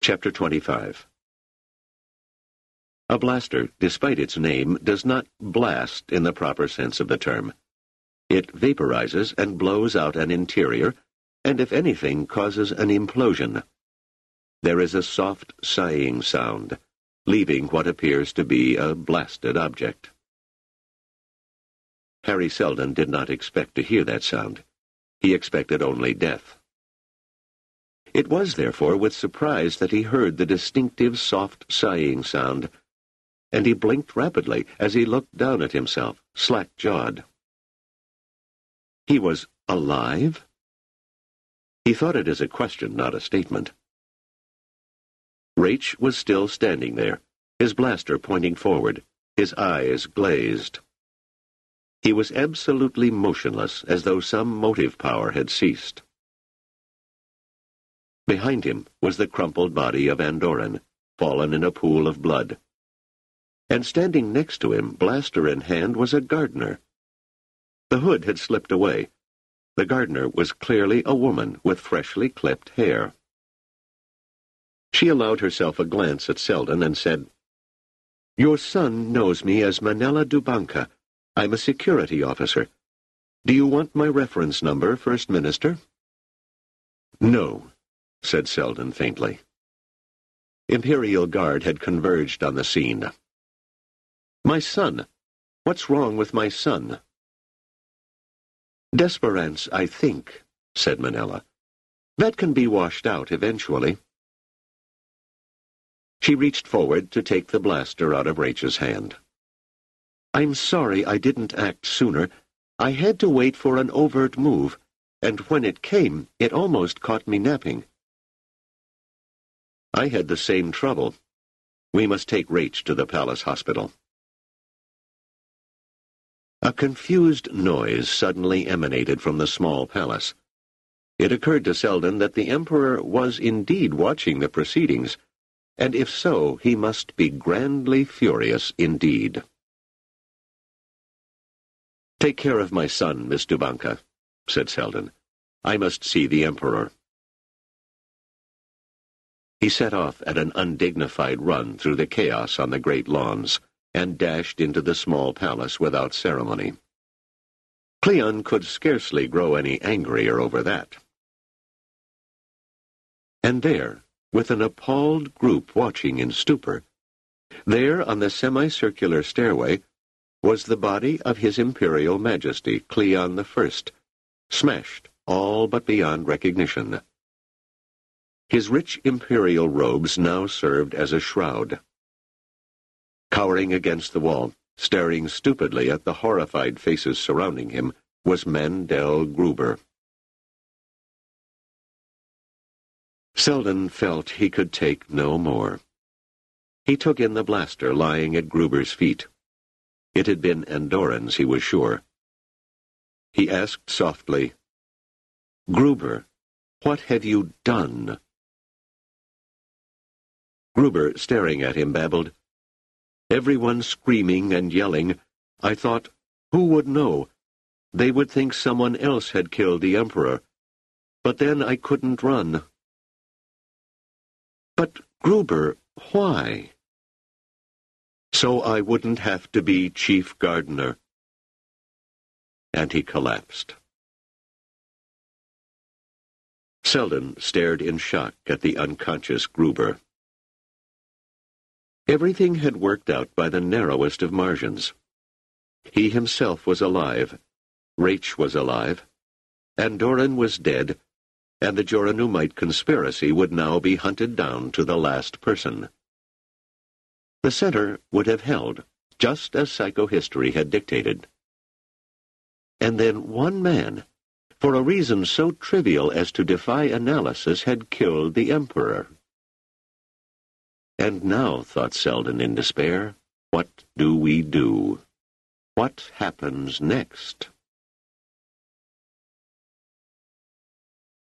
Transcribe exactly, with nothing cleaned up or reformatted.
Chapter twenty-five. A blaster, despite its name, does not blast in the proper sense of the term. It vaporizes and blows out an interior, and if anything, causes an implosion. There is a soft sighing sound, leaving what appears to be a blasted object. Harry Seldon did not expect to hear that sound. He expected only death. It was, therefore, with surprise that he heard the distinctive soft sighing sound, and he blinked rapidly as he looked down at himself, slack-jawed. He was alive? He thought it as a question, not a statement. Raich was still standing there, his blaster pointing forward, his eyes glazed. He was absolutely motionless, as though some motive power had ceased. Behind him was the crumpled body of Andoran, fallen in a pool of blood. And standing next to him, blaster in hand, was a gardener. The hood had slipped away. The gardener was clearly a woman with freshly clipped hair. She allowed herself a glance at Seldon and said, "Your son knows me as Manella Dubanka. I'm a security officer. Do you want my reference number, First Minister?" "No," said Seldon faintly. Imperial Guard had converged on the scene. "My son? What's wrong with my son?" "Desperance, I think," said Manella. "That can be washed out eventually." She reached forward to take the blaster out of Raich's hand. "I'm sorry I didn't act sooner. I had to wait for an overt move, and when it came, it almost caught me napping." "I had the same trouble. We must take Raich to the palace hospital." A confused noise suddenly emanated from the small palace. It occurred to Seldon that the Emperor was indeed watching the proceedings, and if so, he must be grandly furious indeed. "Take care of my son, Miss Dubanka," said Seldon. "I must see the Emperor." He set off at an undignified run through the chaos on the great lawns, and dashed into the small palace without ceremony. Cleon could scarcely grow any angrier over that. And there, with an appalled group watching in stupor, there on the semicircular stairway was the body of His Imperial Majesty, Cleon the First, smashed all but beyond recognition. His rich imperial robes now served as a shroud. Cowering against the wall, staring stupidly at the horrified faces surrounding him, was Mandel Gruber. Seldon felt he could take no more. He took in the blaster lying at Gruber's feet. It had been Andoran's, he was sure. He asked softly, "Gruber, what have you done?" Gruber, staring at him, babbled, "Everyone screaming and yelling. I thought, who would know? They would think someone else had killed the Emperor. But then I couldn't run." "But, Gruber, why?" "So I wouldn't have to be chief gardener." And he collapsed. Seldon stared in shock at the unconscious Gruber. Everything had worked out by the narrowest of margins. He himself was alive, Raich was alive, Andoran was dead, and the Joranumite conspiracy would now be hunted down to the last person. The center would have held, just as psychohistory had dictated. And then one man, for a reason so trivial as to defy analysis, had killed the Emperor. And now, thought Seldon in despair, what do we do? What happens next?